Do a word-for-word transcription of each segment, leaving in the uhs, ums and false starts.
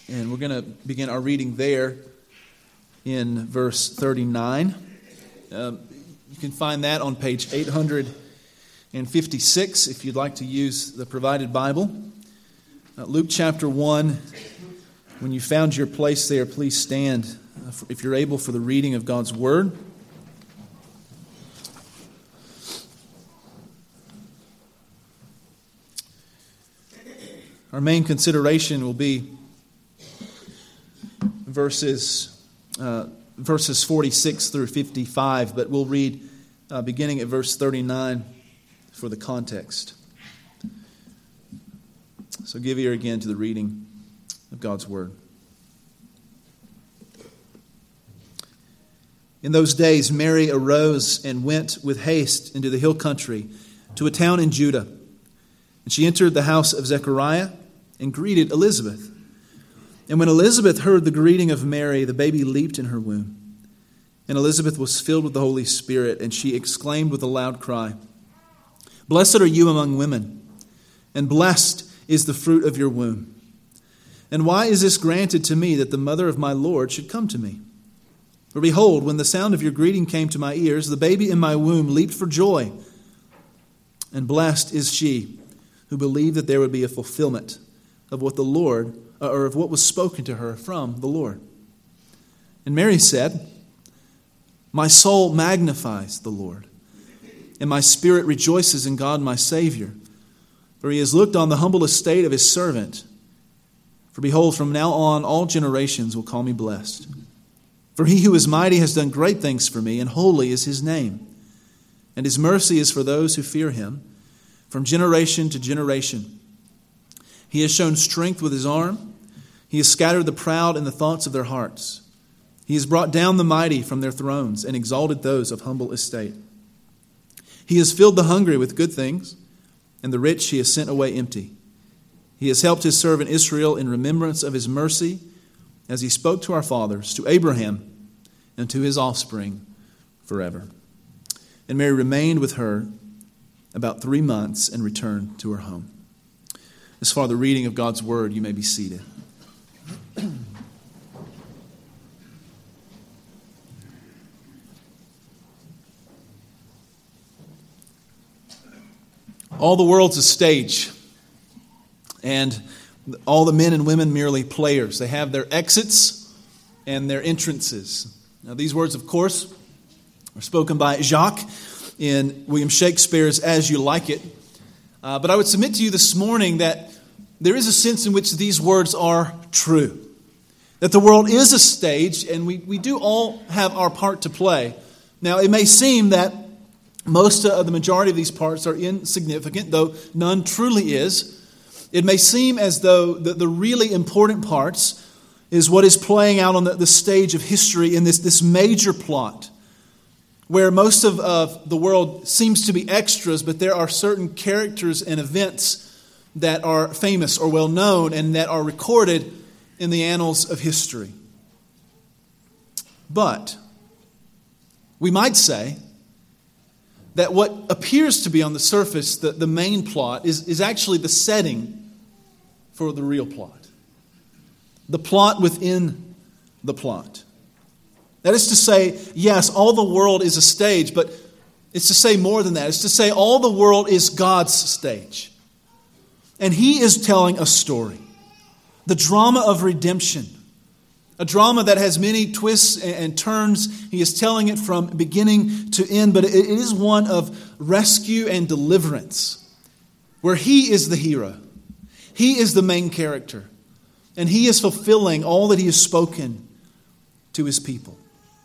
And we're going to begin our reading there in verse thirty-nine. Um, you can find that on page eight hundred fifty-six if you'd like to use the provided Bible. Uh, Luke chapter one. When you found your place there, please stand, uh, for, if you're able, for the reading of God's Word. Our main consideration will be verses uh, verses forty-six through fifty-five, but we'll read uh, beginning at verse thirty-nine for the context. So give ear again to the reading of God's Word. In those days, Mary arose and went with haste into the hill country to a town in Judah. And she entered the house of Zechariah and greeted Elizabeth. And when Elizabeth heard the greeting of Mary, the baby leaped in her womb. And Elizabeth was filled with the Holy Spirit, and she exclaimed with a loud cry, "Blessed are you among women, and blessed is the fruit of your womb. And why is this granted to me, that the mother of my Lord should come to me? For behold, when the sound of your greeting came to my ears, the baby in my womb leaped for joy. And blessed is she who believed that there would be a fulfillment of what the Lord, or of what was spoken to her from the Lord." And Mary said, "My soul magnifies the Lord, and my spirit rejoices in God my Savior, for he has looked on the humble estate of his servant. For behold, from now on all generations will call me blessed. For he who is mighty has done great things for me, and holy is his name. And his mercy is for those who fear him, from generation to generation. He has shown strength with his arm. He has scattered the proud in the thoughts of their hearts. He has brought down the mighty from their thrones and exalted those of humble estate. He has filled the hungry with good things, and the rich he has sent away empty. He has helped his servant Israel in remembrance of his mercy, as he spoke to our fathers, to Abraham, and to his offspring forever." And Mary remained with her about three months and returned to her home. As far as the reading of God's Word, you may be seated. All the world's a stage, and all the men and women merely players. They have their exits and their entrances. Now, these words, of course, are spoken by Jacques in William Shakespeare's As You Like It. Uh, but I would submit to you this morning that there is a sense in which these words are true. That the world is a stage, and we, we do all have our part to play. Now, it may seem that most of the majority of these parts are insignificant, though none truly is. It may seem as though the, the really important parts is what is playing out on the, the stage of history in this, this major plot, where most of, of the world seems to be extras, but there are certain characters and events that are famous or well known and that are recorded in the annals of history. But we might say that what appears to be on the surface, the, the main plot, is, is actually the setting for the real plot. The plot within the plot. That is to say, yes, all the world is a stage, but it's to say more than that. It's to say all the world is God's stage. And He is telling a story. The drama of redemption. A drama that has many twists and turns. He is telling it from beginning to end, but it is one of rescue and deliverance, where He is the hero. He is the main character. And He is fulfilling all that He has spoken to His people.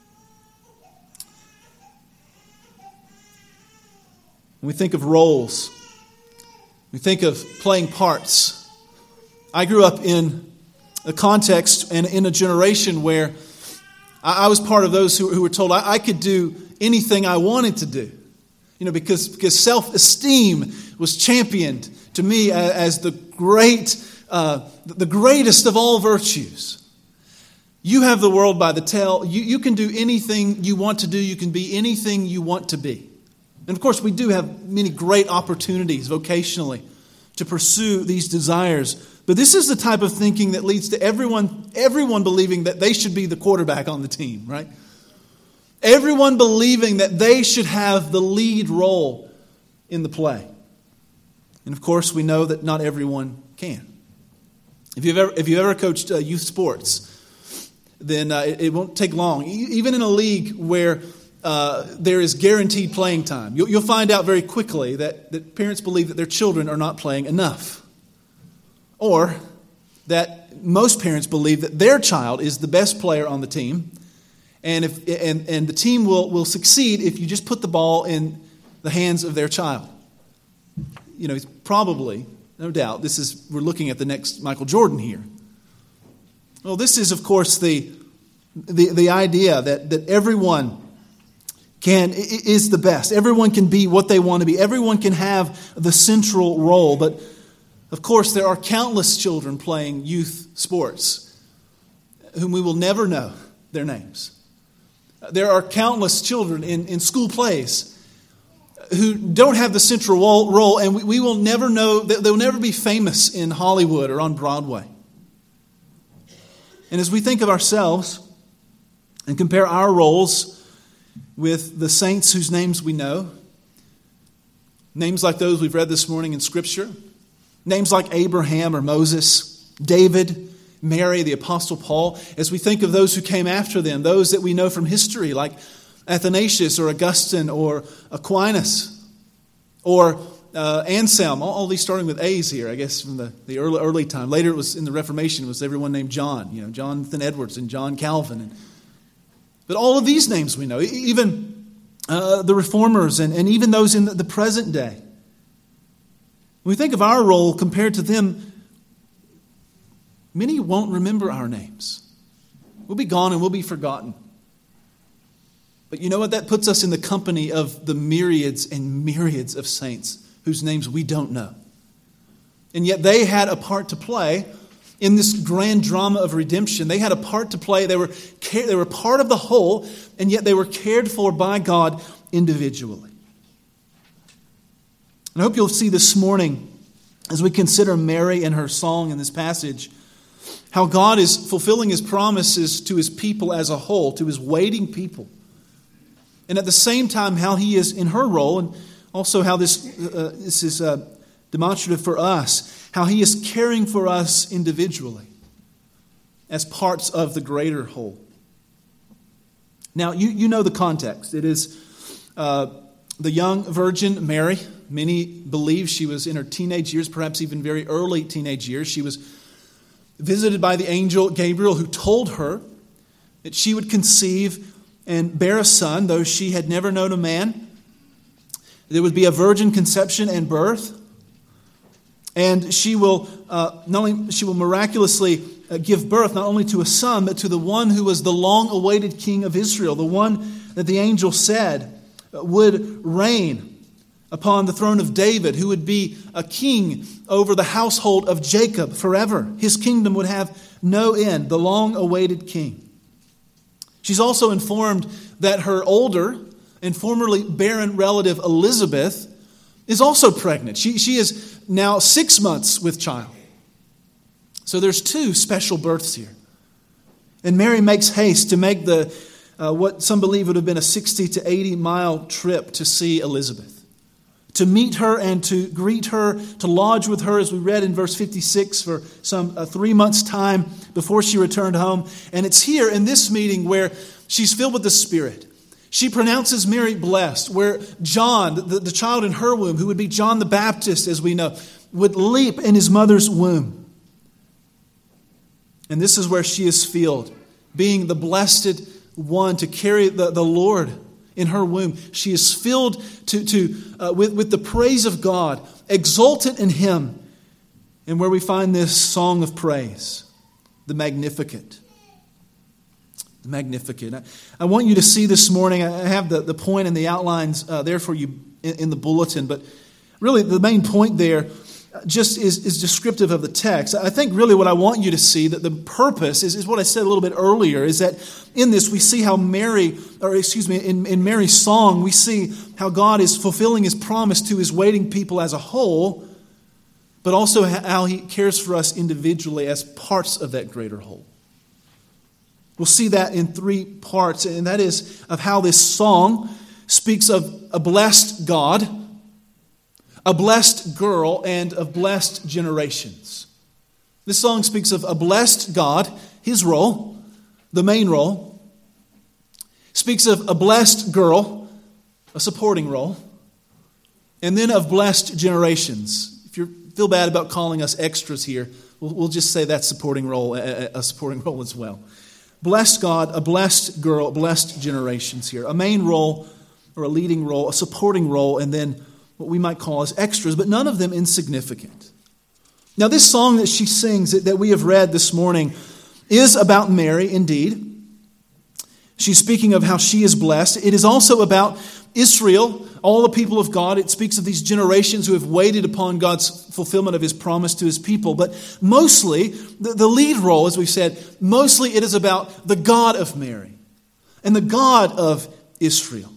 When we think of roles, we think of playing parts. I grew up in a context and in a generation where I was part of those who, who were told I, I could do anything I wanted to do. You know, because, because self-esteem was championed to me as, as the great, uh, the greatest of all virtues. You have the world by the tail. You, you can do anything you want to do. You can be anything you want to be. And of course, we do have many great opportunities vocationally to pursue these desires. But this is the type of thinking that leads to everyone, everyone believing that they should be the quarterback on the team, right? Everyone believing that they should have the lead role in the play. And of course, we know that not everyone can. If you've ever, if you've ever coached uh, youth sports, then uh, it, it won't take long. E- even in a league where uh, there is guaranteed playing time, you'll, you'll find out very quickly that, that parents believe that their children are not playing enough. Or that most parents believe that their child is the best player on the team, and if and, and the team will, will succeed if you just put the ball in the hands of their child. You know, it's probably, no doubt, this is we're looking at the next Michael Jordan here. Well, this is, of course, the the, the idea that, that everyone can is the best. Everyone can be what they want to be. Everyone can have the central role, but of course, there are countless children playing youth sports whom we will never know their names. There are countless children in, in school plays who don't have the central role, and we, we will never know, they'll never be famous in Hollywood or on Broadway. And as we think of ourselves and compare our roles with the saints whose names we know, names like those we've read this morning in Scripture, names like Abraham or Moses, David, Mary, the Apostle Paul, as we think of those who came after them, those that we know from history like Athanasius or Augustine or Aquinas or uh, Anselm, all, all these starting with A's here, I guess, from the, the early, early time. Later it was in the Reformation, it was everyone named John, you know, Jonathan Edwards and John Calvin. And, but all of these names we know, even uh, the Reformers and, and even those in the, the present day. When we think of our role compared to them, many won't remember our names. We'll be gone and we'll be forgotten. But you know what? That puts us in the company of the myriads and myriads of saints whose names we don't know. And yet they had a part to play in this grand drama of redemption. They had a part to play. They were, they were part of the whole, and yet they were cared for by God individually. And I hope you'll see this morning, as we consider Mary and her song in this passage, how God is fulfilling His promises to His people as a whole, to His waiting people. And at the same time, how He is in her role, and also how this, uh, this is uh, demonstrative for us, how He is caring for us individually as parts of the greater whole. Now, you, you know the context. It is uh, the young virgin Mary. Many believe she was in her teenage years, perhaps even very early teenage years. She was visited by the angel Gabriel, who told her that she would conceive and bear a son, though she had never known a man. There would be a virgin conception and birth. And she will uh, not only she will miraculously uh, give birth not only to a son, but to the one who was the long-awaited king of Israel, the one that the angel said would reign upon the throne of David, who would be a king over the household of Jacob forever. His kingdom would have no end, the long-awaited king. She's also informed that her older and formerly barren relative Elizabeth is also pregnant. She, she is now six months with child. So there's two special births here. And Mary makes haste to make the uh, what some believe would have been a sixty to eighty mile trip to see Elizabeth, to meet her and to greet her, to lodge with her, as we read in verse fifty-six, for some uh, three months' time before she returned home. And it's here in this meeting where she's filled with the Spirit. She pronounces Mary blessed, where John, the, the child in her womb, who would be John the Baptist, as we know, would leap in his mother's womb. And this is where she is filled, being the blessed one to carry the, the Lord in her womb. She is filled to, to, uh, with, with the praise of God, exultant in Him. And where we find this song of praise, the Magnificat. The Magnificat. I, I want you to see this morning, I have the, the point and the outlines uh, there for you in, in the bulletin, but really the main point there just is, is descriptive of the text. I think really what I want you to see, that the purpose is, is what I said a little bit earlier, is that in this we see how Mary, or excuse me, in, in Mary's song, we see how God is fulfilling His promise to His waiting people as a whole. but also how he cares for us individually as parts of that greater whole. We'll see that in three parts, and that is of how this song speaks of a blessed God, a blessed girl, and of blessed generations. This song speaks of a blessed God, his role, the main role. Speaks of a blessed girl, a supporting role. And then of blessed generations. If you feel bad about calling us extras here, we'll, we'll just say that's supporting role, a, a supporting role as well. Blessed God, a blessed girl, blessed generations here. A main role or a leading role, a supporting role, and then what we might call as extras, but none of them insignificant. Now this song that she sings, that we have read this morning, is about Mary indeed. She's speaking of how she is blessed. It is also about Israel, all the people of God. It speaks of these generations who have waited upon God's fulfillment of his promise to his people. But mostly, the, the lead role, as we've said, mostly it is about the God of Mary and the God of Israel.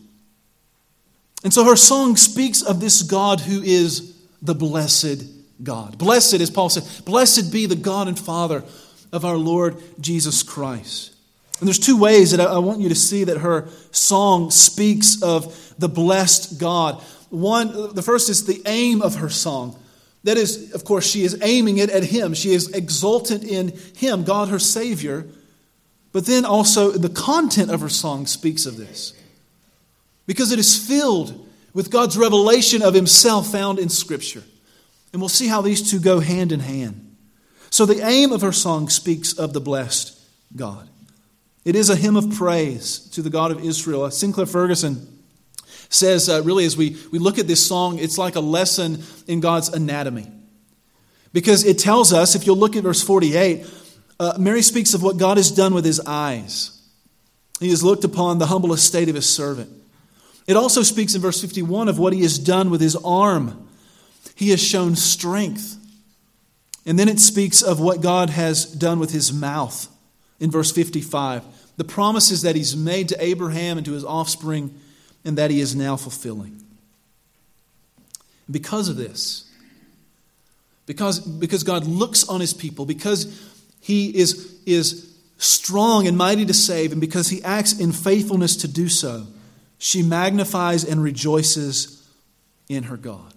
And so her song speaks of this God who is the blessed God. Blessed, as Paul said, blessed be the God and Father of our Lord Jesus Christ. And there's two ways that I want you to see that her song speaks of the blessed God. One, the first is the aim of her song. That is, of course, she is aiming it at him. She is exultant in him, God her Savior. But then also the content of her song speaks of this. Because it is filled with God's revelation of himself found in Scripture. And we'll see how these two go hand in hand. So the aim of her song speaks of the blessed God. It is a hymn of praise to the God of Israel. Sinclair Ferguson says, uh, really, as we, we look at this song, it's like a lesson in God's anatomy. Because it tells us, if you'll look at verse forty-eight, uh, Mary speaks of what God has done with his eyes. He has looked upon the humble estate of his servant. It also speaks in verse fifty-one of what he has done with his arm. He has shown strength. And then it speaks of what God has done with his mouth in verse fifty-five. The promises that he's made to Abraham and to his offspring and that he is now fulfilling. Because of this, because, because God looks on his people, because he is, is strong and mighty to save, and because he acts in faithfulness to do so, she magnifies and rejoices in her God.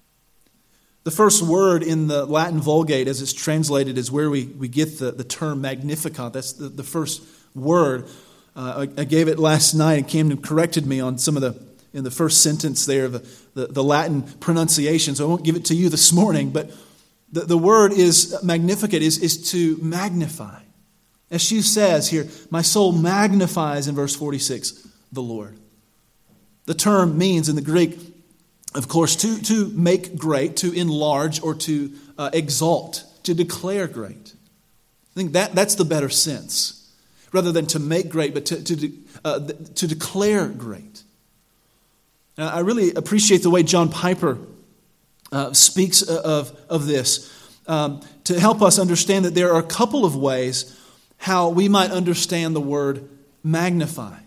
The first word in the Latin Vulgate, as it's translated, is where we, we get the, the term Magnificat. That's the, the first word. Uh, I, I gave it last night, and Camden corrected me on some of the, in the first sentence there, the, the, the Latin pronunciation, so I won't give it to you this morning, but the, the word is Magnificat, is, is to magnify. As she says here, my soul magnifies in verse forty-six, the Lord. The term means in the Greek, of course, to, to make great, to enlarge, or to uh, exalt, to declare great. I think that, that's the better sense. Rather than to make great, but to, to, uh, to declare great. Now, I really appreciate the way John Piper uh, speaks of, of this um, to help us understand that there are a couple of ways how we might understand the word magnify.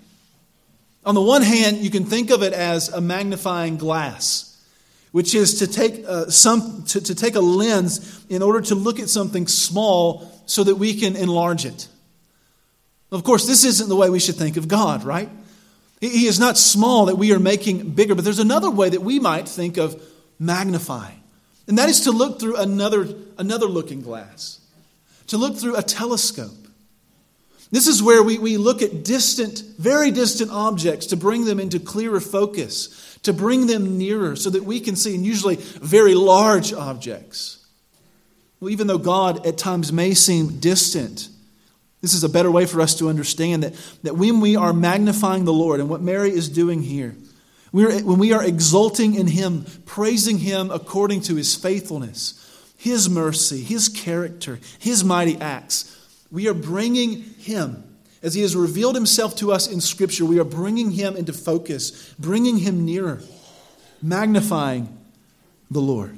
On the one hand, you can think of it as a magnifying glass, which is to take uh, some to, to take a lens in order to look at something small so that we can enlarge it. Of course, this isn't the way we should think of God, right? He is not small that we are making bigger, but there's another way that we might think of magnifying, and that is to look through another, another looking glass, to look through a telescope. This is where we, we look at distant, very distant objects to bring them into clearer focus, to bring them nearer so that we can see, and usually very large objects. Well, even though God at times may seem distant, this is a better way for us to understand that, that when we are magnifying the Lord, and what Mary is doing here, we're, when we are exulting in Him, praising Him according to His faithfulness, His mercy, His character, His mighty acts, we are bringing Him, as He has revealed Himself to us in Scripture, we are bringing Him into focus, bringing Him nearer, magnifying the Lord.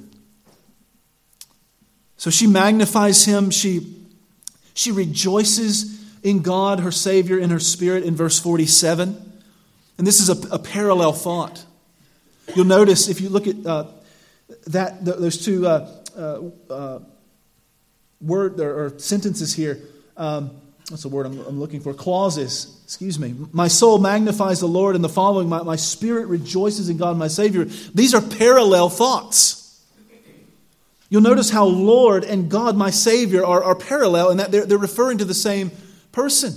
So she magnifies Him, she She rejoices in God, her Savior, in her Spirit in verse forty-seven. And this is a, a parallel thought. You'll notice if you look at uh, that th- those two uh, uh, uh, word or, or sentences here. Um, what's the word I'm, I'm looking for? Clauses. Excuse me. My soul magnifies the Lord, and the following, my, my spirit rejoices in God my Savior. These are parallel thoughts. You'll notice how Lord and God my Savior are, are parallel, and that they're, they're referring to the same person.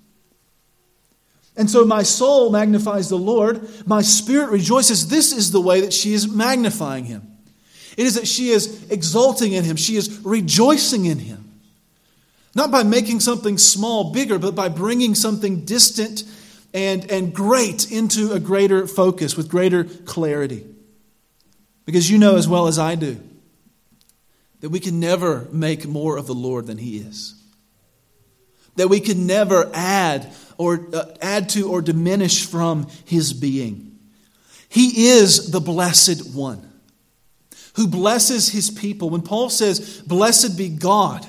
And so my soul magnifies the Lord, my spirit rejoices. This is the way that she is magnifying Him. It is that she is exulting in Him. She is rejoicing in Him. Not by making something small bigger, but by bringing something distant and, and great into a greater focus with greater clarity. Because you know as well as I do that we can never make more of the Lord than He is. That we can never add or uh, add to or diminish from His being. He is the blessed one who blesses His people. When Paul says, "Blessed be God,"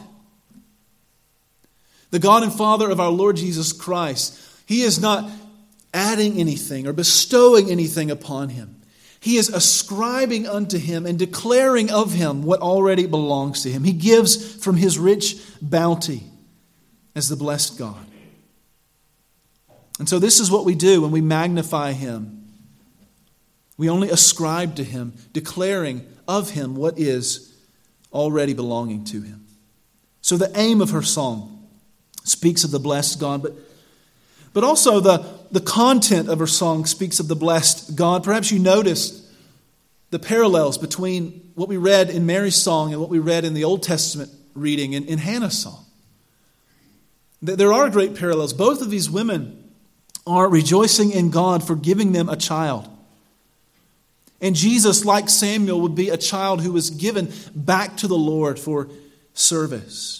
the God and Father of our Lord Jesus Christ, He is not adding anything or bestowing anything upon Him. He is ascribing unto Him and declaring of Him what already belongs to Him. He gives from His rich bounty as the blessed God. And so this is what we do when we magnify Him. We only ascribe to Him, declaring of Him what is already belonging to Him. So the aim of her song speaks of the blessed God, but, but also the, the content of her song speaks of the blessed God. Perhaps you noticed the parallels between what we read in Mary's song and what we read in the Old Testament reading in, in Hannah's song. There are great parallels. Both of these women are rejoicing in God for giving them a child. And Jesus, like Samuel, would be a child who was given back to the Lord for service.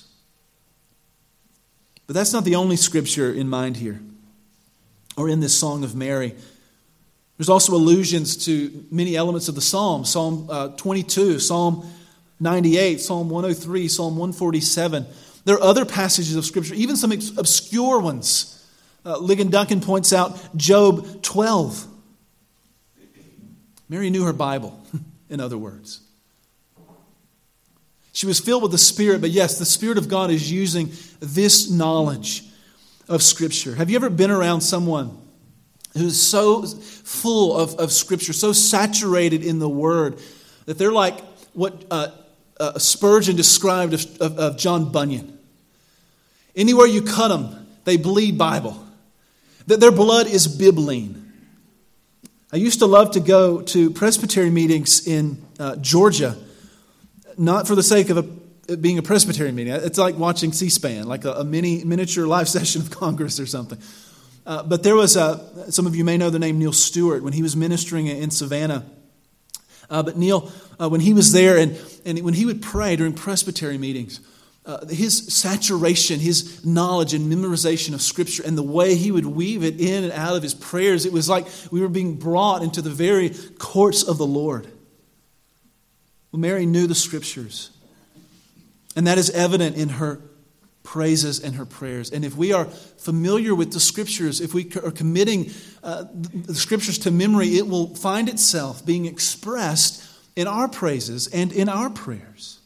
But that's not the only scripture in mind here, or in this song of Mary. There's also allusions to many elements of the Psalms. Psalm uh, twenty-two, Psalm ninety-eight, Psalm one oh three, Psalm one forty-seven. There are other passages of Scripture, even some obscure ones. Uh, Ligon Duncan points out Job twelve. Mary knew her Bible, in other words. She was filled with the Spirit, but yes, the Spirit of God is using this knowledge of Scripture. Have you ever been around someone who's so full of, of Scripture, so saturated in the Word, that they're like what uh, uh, Spurgeon described of, of, of John Bunyan? Anywhere you cut them, they bleed Bible. That their blood is bibline. I used to love to go to Presbyterian meetings in uh, Georgia, not for the sake of a, it being a Presbyterian meeting. It's like watching C-SPAN, like a, a mini miniature live session of Congress or something. Uh, but there was, a, some of you may know the name Neil Stewart when he was ministering in Savannah. Uh, but Neil, uh, when he was there and, and when he would pray during Presbyterian meetings, Uh, his saturation, his knowledge and memorization of Scripture and the way he would weave it in and out of his prayers, it was like we were being brought into the very courts of the Lord. Well, Mary knew the Scriptures, and that is evident in her praises and her prayers. And if we are familiar with the Scriptures, if we are committing uh, the Scriptures to memory, it will find itself being expressed in our praises and in our prayers.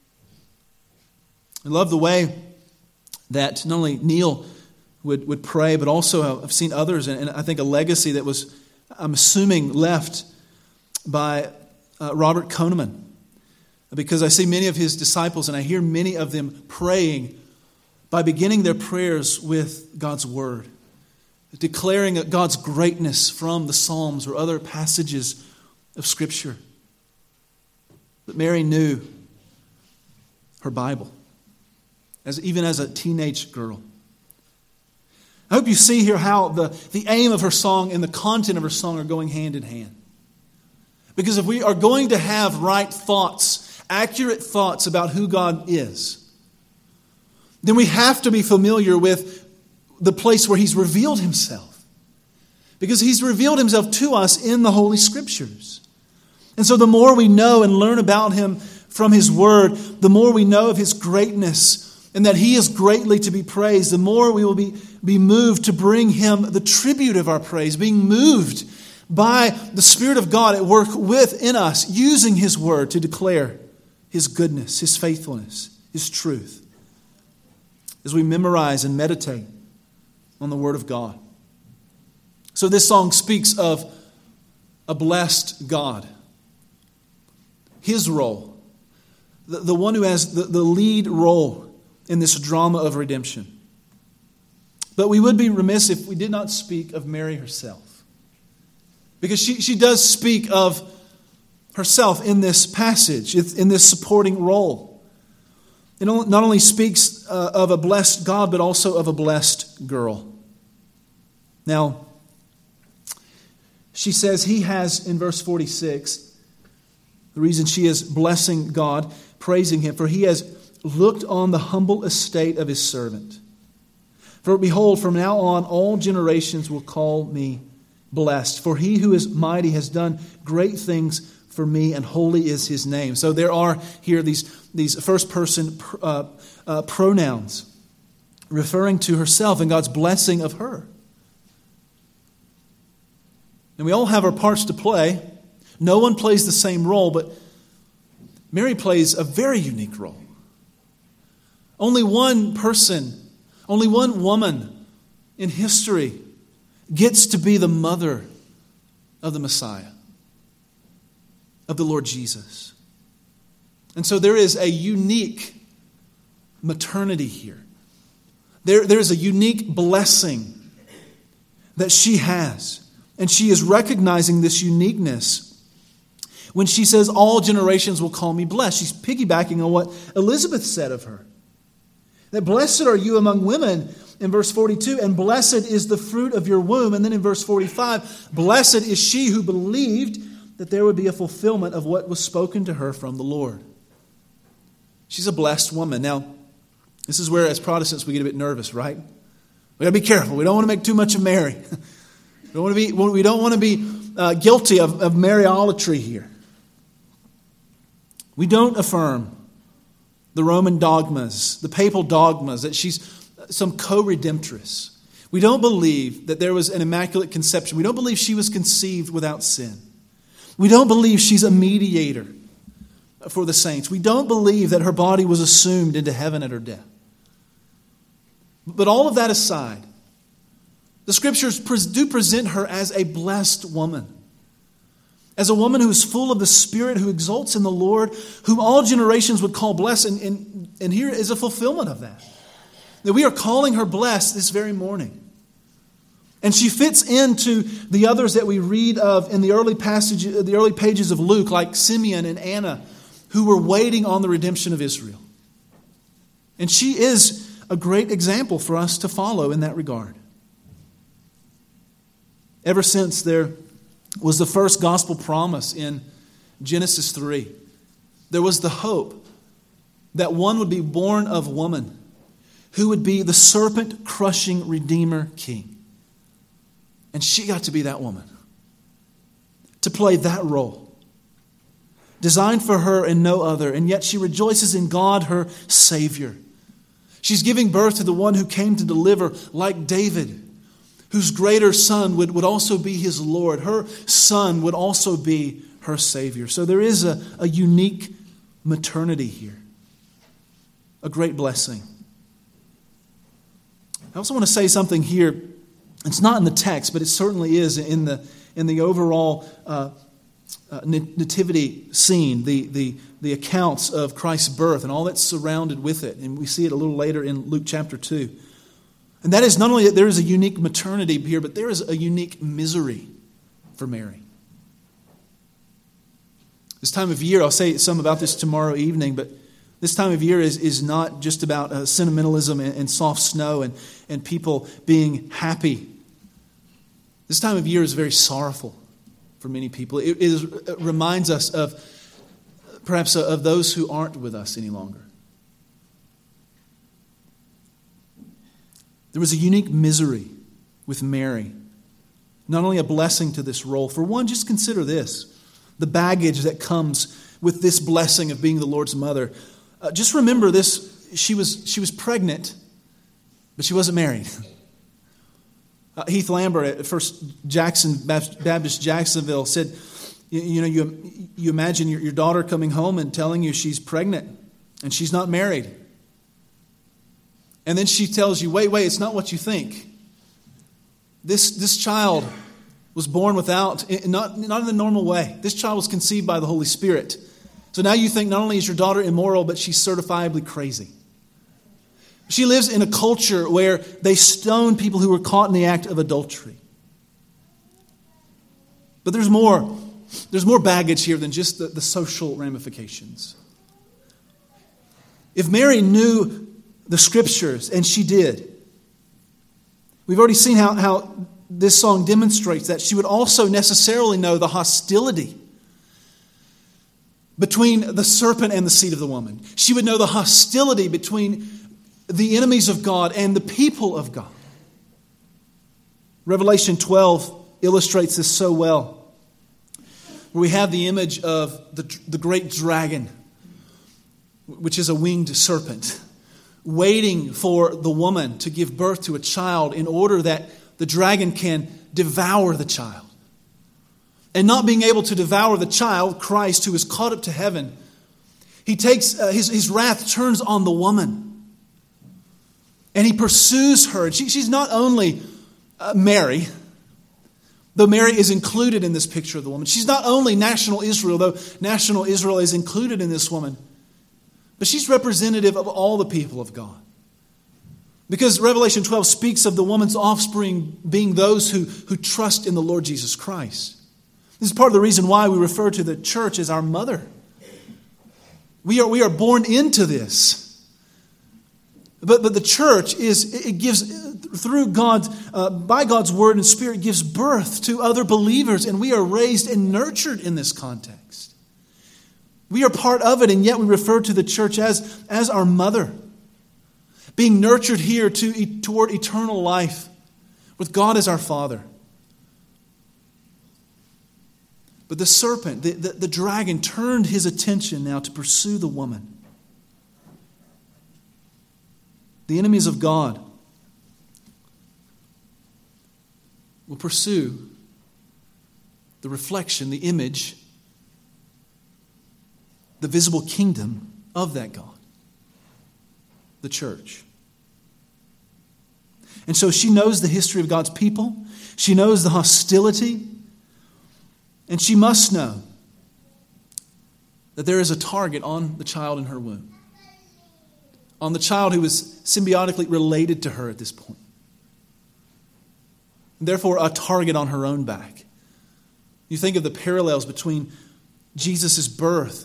I love the way that not only Neil would, would pray, but also I've seen others, and, and I think a legacy that was, I'm assuming, left by uh, Robert Koneman. Because I see many of his disciples, and I hear many of them praying by beginning their prayers with God's Word, declaring God's greatness from the Psalms or other passages of Scripture. But Mary knew her Bible. As, even as a teenage girl. I hope you see here how the, the aim of her song and the content of her song are going hand in hand. Because if we are going to have right thoughts, accurate thoughts about who God is, then we have to be familiar with the place where He's revealed Himself. Because He's revealed Himself to us in the Holy Scriptures. And so the more we know and learn about Him from His Word, the more we know of His greatness, and that He is greatly to be praised, the more we will be, be moved to bring Him the tribute of our praise, being moved by the Spirit of God at work within us, using His Word to declare His goodness, His faithfulness, His truth, as we memorize and meditate on the Word of God. So this song speaks of a blessed God, His role, the, the one who has the, the lead role in this drama of redemption. But we would be remiss if we did not speak of Mary herself, because she, she does speak of herself in this passage, in this supporting role. It not only speaks uh, of a blessed God, but also of a blessed girl. Now, she says he has, in verse forty-six, the reason she is blessing God, praising Him, for He has looked on the humble estate of His servant. For behold, from now on all generations will call me blessed. For He who is mighty has done great things for me, and holy is His name. So there are here these, these first-person uh, uh, pronouns referring to herself and God's blessing of her. And we all have our parts to play. No one plays the same role, but Mary plays a very unique role. Only one person, only one woman in history gets to be the mother of the Messiah, of the Lord Jesus. And so there is a unique maternity here. There, there is a unique blessing that she has. And she is recognizing this uniqueness when she says, all generations will call me blessed. She's piggybacking on what Elizabeth said of her. That blessed are you among women, in verse forty-two, and blessed is the fruit of your womb. And then in verse forty-five, blessed is she who believed that there would be a fulfillment of what was spoken to her from the Lord. She's a blessed woman. Now, this is where as Protestants we get a bit nervous, right? We got to be careful. We don't want to make too much of Mary. We don't want to be, we don't want to be uh, guilty of, of Mariolatry here. We don't affirm the Roman dogmas, the papal dogmas, that she's some co-redemptress. We don't believe that there was an immaculate conception. We don't believe she was conceived without sin. We don't believe she's a mediator for the saints. We don't believe that her body was assumed into heaven at her death. But all of that aside, the Scriptures do present her as a blessed woman, as a woman who is full of the Spirit, who exalts in the Lord, whom all generations would call blessed. And, and, and here is a fulfillment of that. That we are calling her blessed this very morning. And she fits into the others that we read of in the early passage, the early pages of Luke, like Simeon and Anna, who were waiting on the redemption of Israel. And she is a great example for us to follow in that regard. Ever since there was the first gospel promise in Genesis three, there was the hope that one would be born of woman who would be the serpent-crushing Redeemer King. And she got to be that woman, to play that role, designed for her and no other, and yet she rejoices in God, her Savior. She's giving birth to the one who came to deliver, like David, whose greater son would, would also be his Lord. Her son would also be her Savior. So there is a, a unique maternity here, a great blessing. I also want to say something here. It's not in the text, but it certainly is in the in the overall uh, uh, nativity scene, the, the, the accounts of Christ's birth and all that's surrounded with it. And we see it a little later in Luke chapter two. And that is not only that there is a unique maternity here, but there is a unique misery for Mary. This time of year, I'll say some about this tomorrow evening, but this time of year is, is not just about uh, sentimentalism and, and soft snow and, and people being happy. This time of year is very sorrowful for many people. It, it, is, it reminds us of perhaps uh, of those who aren't with us any longer. There was a unique misery with Mary. Not only a blessing to this role. For one, just consider this. The baggage that comes with this blessing of being the Lord's mother. Uh, just remember this. She was, she was pregnant, but she wasn't married. Uh, Heath Lambert at First Jackson Baptist Jacksonville said, You, you know, you, you imagine your, your daughter coming home and telling you she's pregnant and she's not married. And then she tells you, wait, wait, it's not what you think. This, this child was born without, not, not in the normal way. This child was conceived by the Holy Spirit. So now you think not only is your daughter immoral, but she's certifiably crazy. She lives in a culture where they stone people who were caught in the act of adultery. But there's more. There's more baggage here than just the, the social ramifications. If Mary knew the Scriptures, and she did, we've already seen how, how this song demonstrates that, she would also necessarily know the hostility between the serpent and the seed of the woman. She would know the hostility between the enemies of God and the people of God. Revelation twelve illustrates this so well, where we have the image of the, the great dragon, which is a winged serpent, waiting for the woman to give birth to a child in order that the dragon can devour the child. And not being able to devour the child, Christ, who is caught up to heaven, he takes uh, his, his wrath turns on the woman. And he pursues her. She, she's not only uh, Mary, though Mary is included in this picture of the woman. She's not only national Israel, though national Israel is included in this woman. But she's representative of all the people of God. Because Revelation twelve speaks of the woman's offspring being those who, who trust in the Lord Jesus Christ. This is part of the reason why we refer to the church as our mother. We are, we are born into this. But, but the church is, it gives, through God, uh, by God's word and spirit, gives birth to other believers. And we are raised and nurtured in this context. We are part of it, and yet we refer to the church as, as our mother. Being nurtured here to, toward eternal life with God as our Father. But the serpent, the, the, the dragon, turned his attention now to pursue the woman. The enemies of God will pursue the reflection, the image, the visible kingdom of that God, the church. And so she knows the history of God's people. She knows the hostility. And she must know that there is a target on the child in her womb, on the child who is symbiotically related to her at this point. And therefore, a target on her own back. You think of the parallels between Jesus' birth,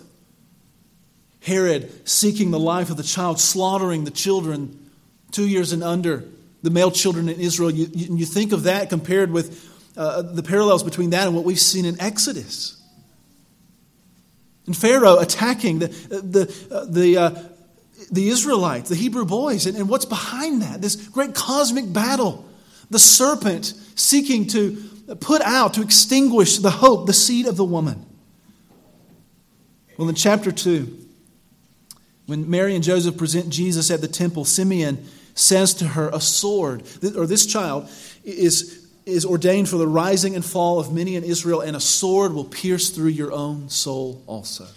Herod seeking the life of the child, slaughtering the children two years and under, the male children in Israel. You, you, you think of that compared with uh, the parallels between that and what we've seen in Exodus. And Pharaoh attacking the the uh, the uh, the Israelites, the Hebrew boys, and, and what's behind that? This great cosmic battle. The serpent seeking to put out, to extinguish the hope, the seed of the woman. Well, in chapter two, when Mary and Joseph present Jesus at the temple, Simeon says to her, a sword, or this child is, is ordained for the rising and fall of many in Israel, and a sword will pierce through your own soul also.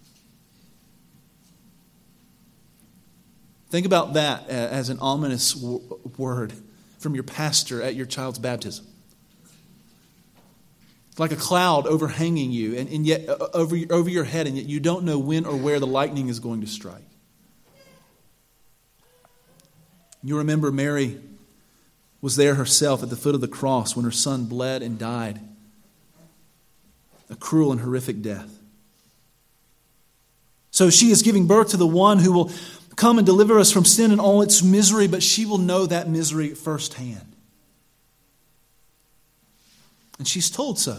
Think about that as an ominous word from your pastor at your child's baptism. It's like a cloud overhanging you, and, and yet over, over your head, and yet you don't know when or where the lightning is going to strike. You remember Mary was there herself at the foot of the cross when her son bled and died a cruel and horrific death. So she is giving birth to the one who will come and deliver us from sin and all its misery, but she will know that misery firsthand. And she's told so.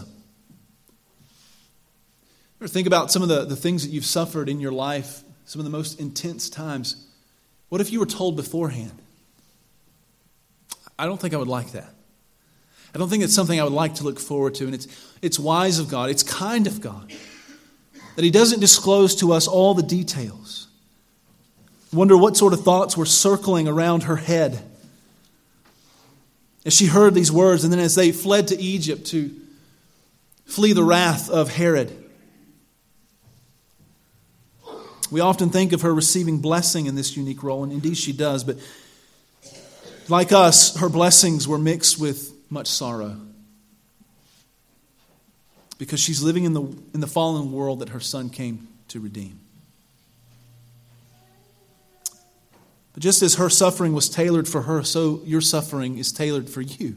Ever think about some of the, the things that you've suffered in your life, some of the most intense times. What if you were told beforehand? I don't think I would like that. I don't think it's something I would like to look forward to. And it's, it's wise of God, it's kind of God, that He doesn't disclose to us all the details. Wonder what sort of thoughts were circling around her head as she heard these words, and then as they fled to Egypt to flee the wrath of Herod. We often think of her receiving blessing in this unique role, and indeed she does, but like us, her blessings were mixed with much sorrow. Because she's living in the, in the fallen world that her son came to redeem. But just as her suffering was tailored for her, so your suffering is tailored for you.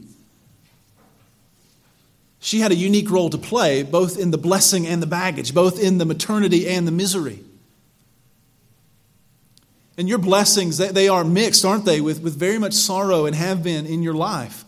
She had a unique role to play, both in the blessing and the baggage, both in the maternity and the misery. And your blessings, they, they are mixed, aren't they, with, with very much sorrow and have been in your life.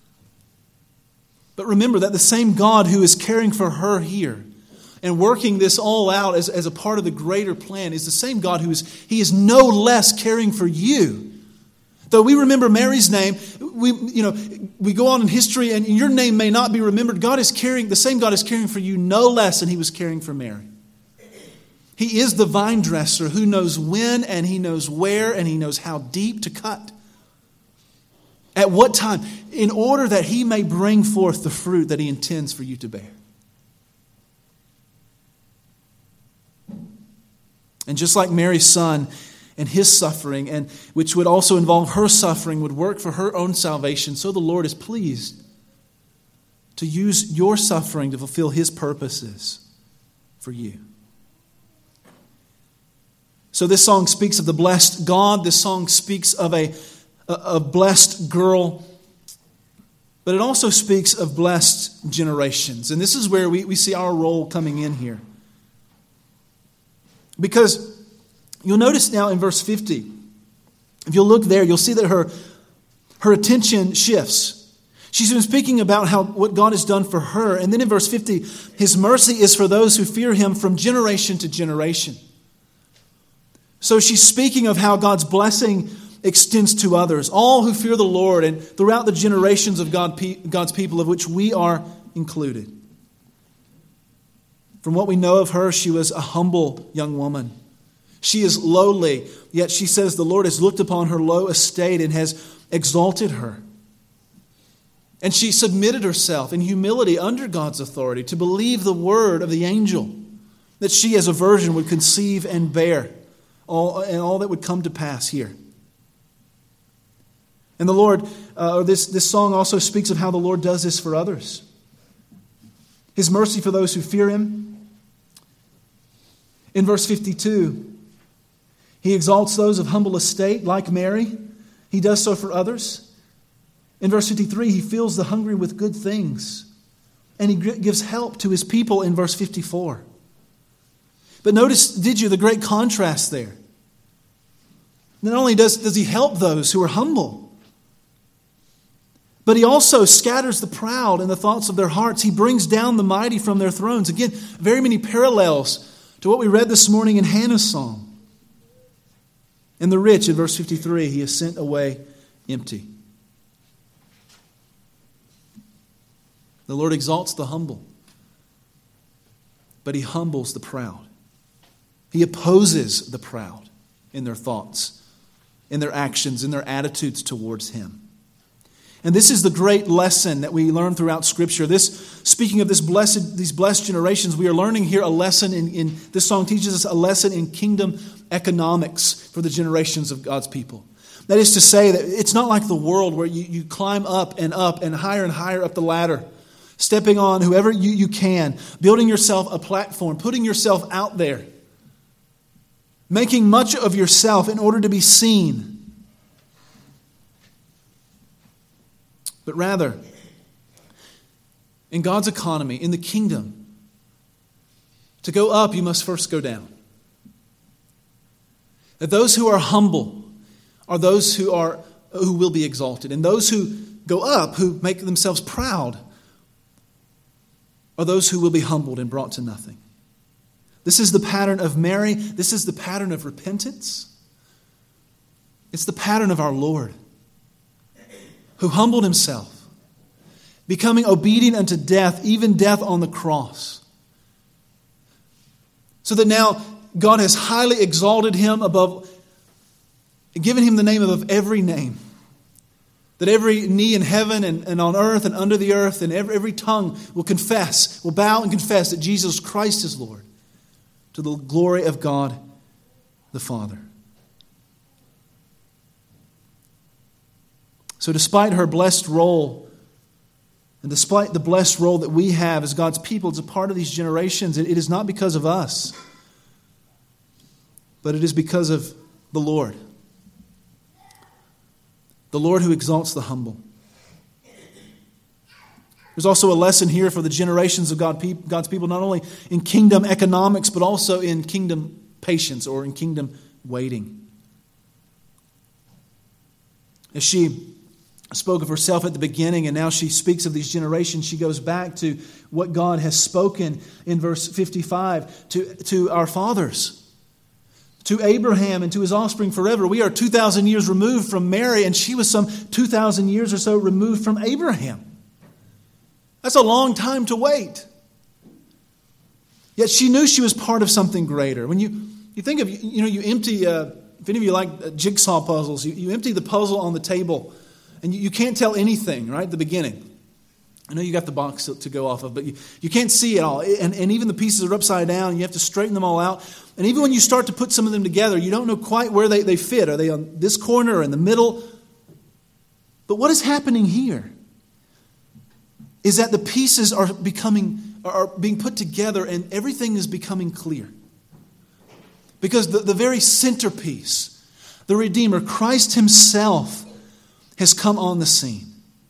But remember that the same God who is caring for her here and working this all out as, as a part of the greater plan is the same God who is, he is no less caring for you. Though we remember Mary's name, we, you know, we go on in history and your name may not be remembered. God is caring, the same God is caring for you no less than he was caring for Mary. He is the vine dresser who knows when and he knows where and he knows how deep to cut. At what time? In order that he may bring forth the fruit that he intends for you to bear. And just like Mary's son and his suffering, and which would also involve her suffering, would work for her own salvation, so the Lord is pleased to use your suffering to fulfill his purposes for you. So this song speaks of the blessed God. This song speaks of a, a, a blessed girl. But it also speaks of blessed generations. And this is where we, we see our role coming in here. Because you'll notice now in verse fifty, if you'll look there, you'll see that her, her attention shifts. She's been speaking about how what God has done for her. And then in verse fifty, his mercy is for those who fear him from generation to generation. So she's speaking of how God's blessing extends to others, all who fear the Lord, and throughout the generations of God, God's people, of which we are included. From what we know of her, she was a humble young woman. She is lowly, yet she says the Lord has looked upon her low estate and has exalted her. And she submitted herself in humility under God's authority to believe the word of the angel, that she as a virgin would conceive and bear. All, and all that would come to pass here. And the Lord, uh, or this, this song also speaks of how the Lord does this for others. His mercy for those who fear him. In verse fifty-two, he exalts those of humble estate like Mary. He does so for others. In verse fifty-three, he fills the hungry with good things. And he gives help to his people in verse fifty-four. But notice, did you, the great contrast there? Not only does, does he help those who are humble, but he also scatters the proud in the thoughts of their hearts. He brings down the mighty from their thrones. Again, very many parallels to what we read this morning in Hannah's song. And the rich, in verse fifty-three, he is sent away empty. The Lord exalts the humble, but he humbles the proud. He opposes the proud in their thoughts, in their actions, in their attitudes towards him. And this is the great lesson that we learn throughout Scripture. This, speaking of this blessed, these blessed generations, we are learning here a lesson in, in this song teaches us a lesson in kingdom economics for the generations of God's people. That is to say that it's not like the world where you, you climb up and up and higher and higher up the ladder, stepping on whoever you, you can, building yourself a platform, putting yourself out there, making much of yourself in order to be seen. But rather, in God's economy, in the kingdom, to go up, you must first go down. That those who are humble are those who are who will be exalted. And those who go up, who make themselves proud, are those who will be humbled and brought to nothing. This is the pattern of Mary. This is the pattern of repentance. It's the pattern of our Lord, who humbled himself, becoming obedient unto death, even death on the cross. So that now God has highly exalted him above, given him the name above every name, That every knee in heaven and, and on earth and under the earth and every, every tongue will confess, will bow and confess that Jesus Christ is Lord, to the glory of God the Father. So despite her blessed role, and despite the blessed role that we have as God's people, as a part of these generations, it, it is not because of us, but it is because of the Lord. The Lord who exalts the humble. There's also a lesson here for the generations of God, God's people, not only in kingdom economics, but also in kingdom patience or in kingdom waiting. As she spoke of herself at the beginning, and now she speaks of these generations, she goes back to what God has spoken in verse fifty-five to, to our fathers. To Abraham and to his offspring forever. We are two thousand years removed from Mary, and she was some two thousand years or so removed from Abraham. That's a long time to wait. Yet she knew she was part of something greater. When you, you think of, you know, you empty, uh, if any of you like jigsaw puzzles, you, you empty the puzzle on the table, and you, you can't tell anything, right, at the beginning. I know you got the box to go off of, but you, you can't see it all. And, and even the pieces are upside down, and you have to straighten them all out. And even when you start to put some of them together, you don't know quite where they, they fit. Are they on this corner or in the middle? But what is happening here is that the pieces are becoming are being put together, and everything is becoming clear. Because the, the very centerpiece, the Redeemer, Christ Himself, has come on the scene.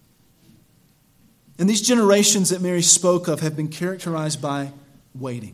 And these generations that Mary spoke of have been characterized by waiting.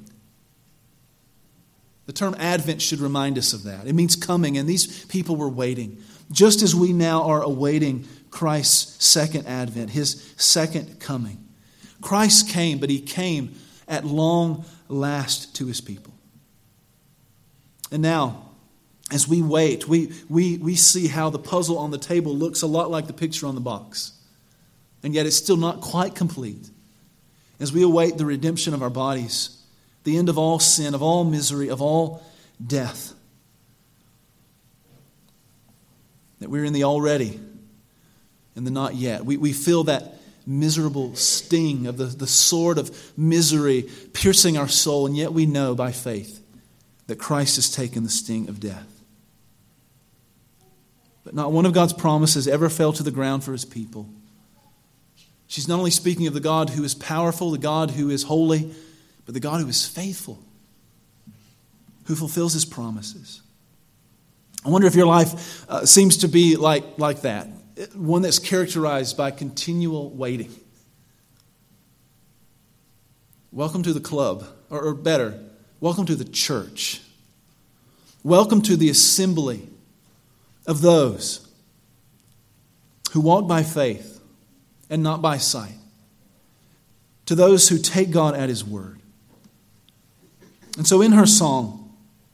The term Advent should remind us of that. It means coming, and these people were waiting. Just as we now are awaiting Christ's second advent, His second coming. Christ came, but He came at long last to His people. And now, as we wait, we, we, we see how the puzzle on the table looks a lot like the picture on the box. And yet it's still not quite complete. As we await the redemption of our bodies, the end of all sin, of all misery, of all death. That we're in the already and the not yet. We, we feel that miserable sting of the, the sword of misery piercing our soul, and yet we know by faith that Christ has taken the sting of death. But not one of God's promises ever fell to the ground for His people. She's not only speaking of the God who is powerful, the God who is holy, but the God who is faithful, who fulfills His promises. I wonder if your life uh, seems to be like, like that, one that's characterized by continual waiting. Welcome to the club, or, or better, welcome to the church. Welcome to the assembly of those who walk by faith and not by sight. To those who take God at His word. And so in her song,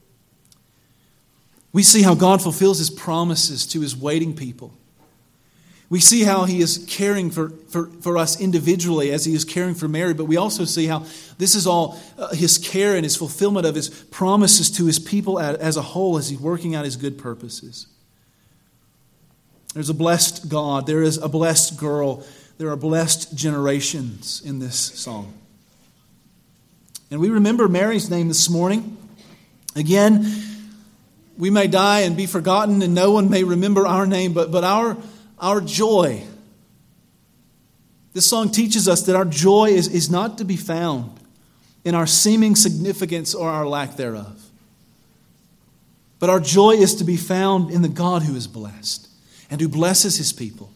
we see how God fulfills His promises to His waiting people. We see how He is caring for, for, for us individually as He is caring for Mary, but we also see how this is all uh, His care and His fulfillment of His promises to His people as a whole as He's working out His good purposes. There's a blessed God. There is a blessed girl. There are blessed generations in this song. And we remember Mary's name this morning. Again, we may die and be forgotten, and no one may remember our name, but, but our, our joy. This song teaches us that our joy is, is not to be found in our seeming significance or our lack thereof. But our joy is to be found in the God who is blessed and who blesses His people.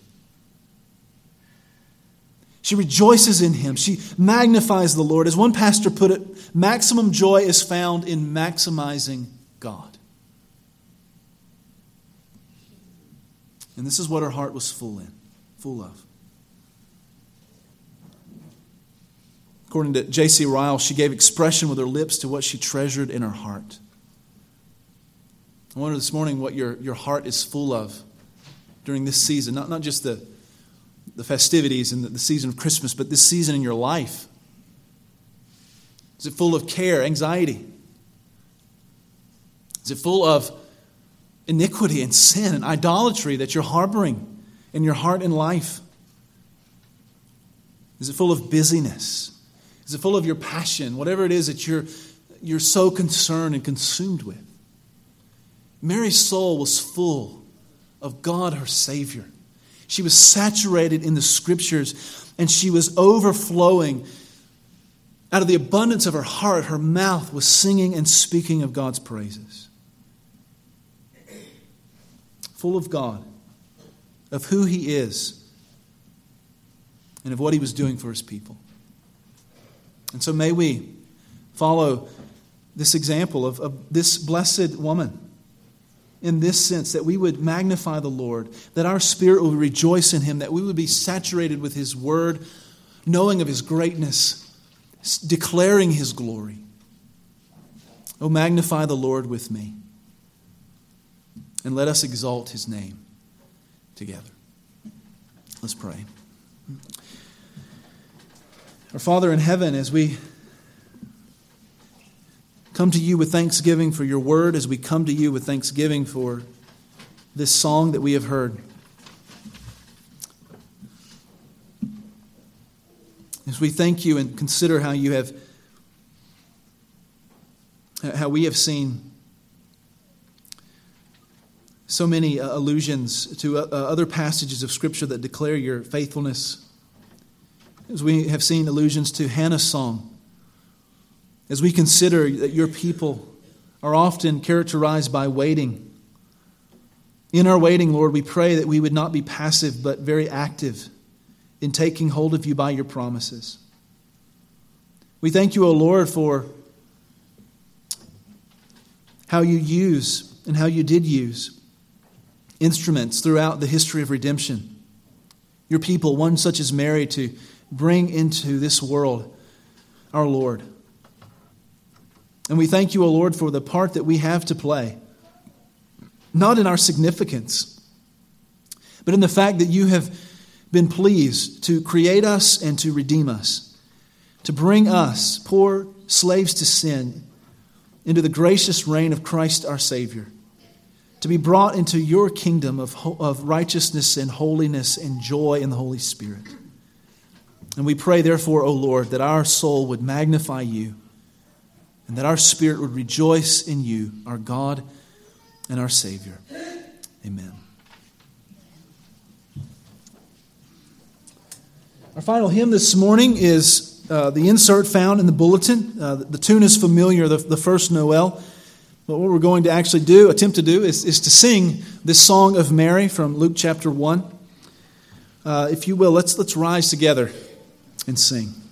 She rejoices in Him. She magnifies the Lord. As one pastor put it, maximum joy is found in maximizing God. And this is what her heart was full in, full of. According to J C Ryle, she gave expression with her lips to what she treasured in her heart. I wonder this morning what your, your heart is full of during this season. Not, not just the the festivities and the season of Christmas, but this season in your life. Is it full of care, anxiety? Is it full of iniquity and sin and idolatry that you're harboring in your heart and life? Is it full of busyness? Is it full of your passion? Whatever it is that you're, you're so concerned and consumed with. Mary's soul was full of God, her Savior. She was saturated in the Scriptures, and she was overflowing. Out of the abundance of her heart, her mouth was singing and speaking of God's praises. Full of God, of who He is, and of what He was doing for His people. And so may we follow this example of, of this blessed woman in this sense, that we would magnify the Lord, that our spirit would rejoice in Him, that we would be saturated with His word, knowing of His greatness, declaring His glory. Oh, magnify the Lord with me, and let us exalt His name together. Let's pray. Our Father in heaven, as we come to You with thanksgiving for Your word, as we come to You with thanksgiving for this song that we have heard, as we thank You and consider how You have, how we have seen so many allusions to other passages of Scripture that declare Your faithfulness, as we have seen allusions to Hannah's song, as we consider that Your people are often characterized by waiting. In our waiting, Lord, we pray that we would not be passive but very active in taking hold of You by Your promises. We thank You, O Lord, for how You use and how You did use instruments throughout the history of redemption. Your people, one such as Mary, to bring into this world our Lord. And we thank You, O Lord, for the part that we have to play, not in our significance, but in the fact that You have been pleased to create us and to redeem us, to bring us, poor slaves to sin, into the gracious reign of Christ our Savior, to be brought into Your kingdom of, of righteousness and holiness and joy in the Holy Spirit. And we pray, therefore, O Lord, that our soul would magnify You, and that our spirit would rejoice in You, our God and our Savior. Amen. Our final hymn this morning is uh, the insert found in the bulletin. Uh, the tune is familiar, the, the first Noel. But what we're going to actually do, attempt to do, is, is to sing this song of Mary from Luke chapter one. Uh, if you will, let's let's rise together and sing.